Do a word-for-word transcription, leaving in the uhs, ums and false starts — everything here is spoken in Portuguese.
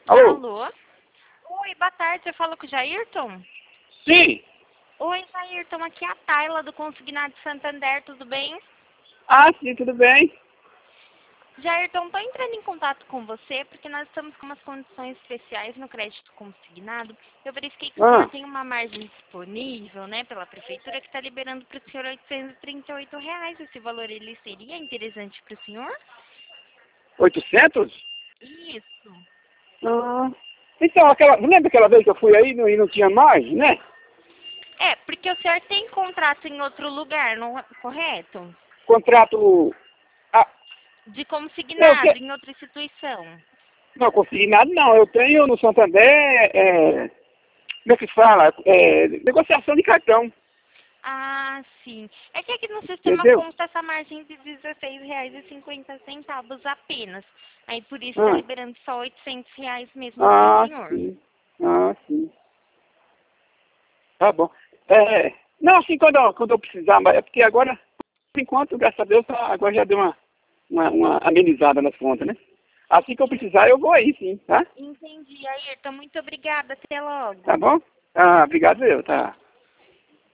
Alô? Alô? Oi, boa tarde. Eu falo com o Jairton? Sim. Oi, Jairton. Aqui é a Tayla do Consignado Santander. Tudo bem? Ah, sim, tudo bem. Jairton, estou entrando em contato com você porque nós estamos com umas condições especiais no crédito consignado. Eu verifiquei que o senhor Ah, tem uma margem disponível, né, pela prefeitura, que está liberando para o senhor oitocentos e trinta e oito reais. Esse valor, ele seria interessante para o senhor? oitocentos? Isso. Ah. Então, aquela, lembra aquela vez que eu fui aí e não, e não tinha mais, né? É, porque o senhor tem contrato em outro lugar, não é correto? Contrato... Ah, De eu consignado te, em outra instituição. não consegui nada, não. Eu tenho no Santander, é, como é que fala? É, negociação de cartão, Ah, sim. É que aqui no sistema entendeu? consta essa margem de dezesseis reais e cinquenta centavos apenas. Aí por isso está Ah, liberando só oitocentos reais mesmo para o ah, senhor. sim. Ah, sim. Tá bom. É, não, assim, quando, eu- quando eu precisar, mas é porque agora, por enquanto, graças a Deus, tá- agora já deu uma, uma, uma amenizada nas contas, né? Assim que eu precisar, eu vou aí, sim, tá? Entendi, Ayrton. Muito obrigada. Até logo. Tá bom? Ah, obrigado eu, tá?